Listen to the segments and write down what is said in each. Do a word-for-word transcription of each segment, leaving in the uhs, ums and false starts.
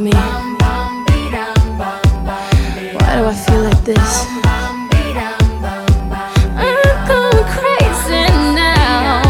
me? Why do I feel like this? I'm going crazy now.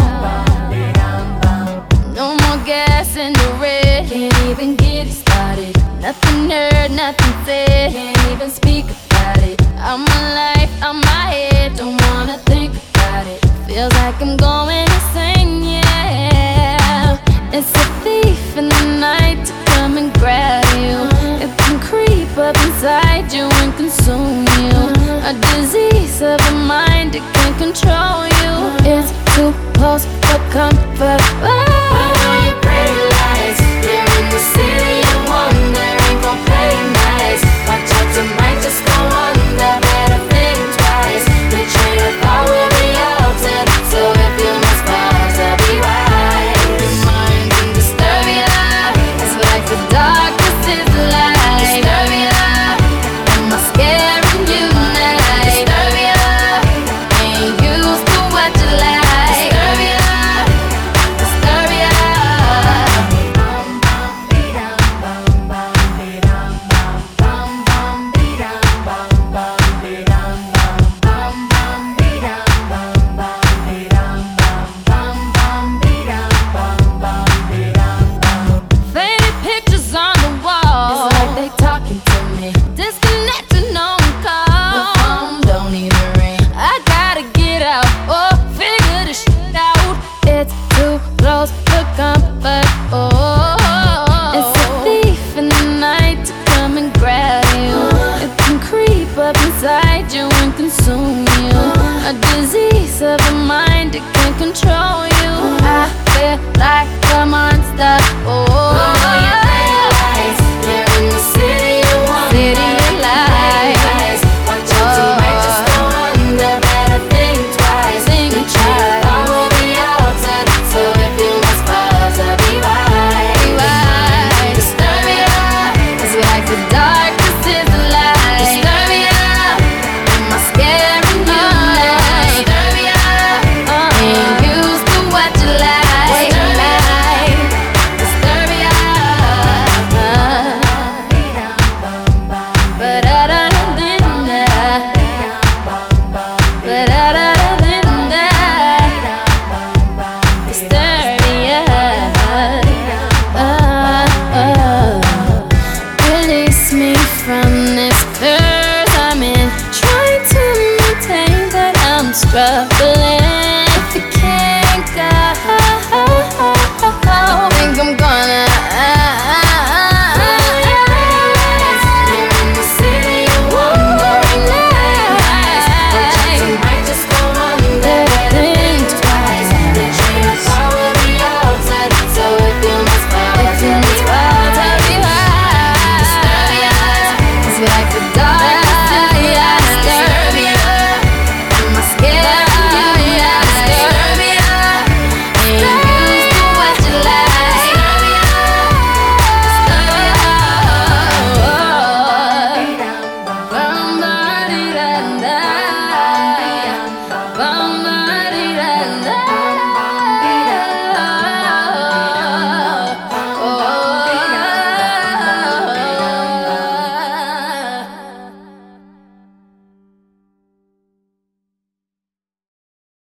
No more gas in the red. Can't even get it started. Nothing heard, nothing said. Can't even speak about it. I'm alive, I'm my head. Don't wanna think about it. Feels like I'm going insane, yeah. It's a thief in the night to come and grab you. It can creep up inside you and consume you. A disease of the mind, it can control you. It's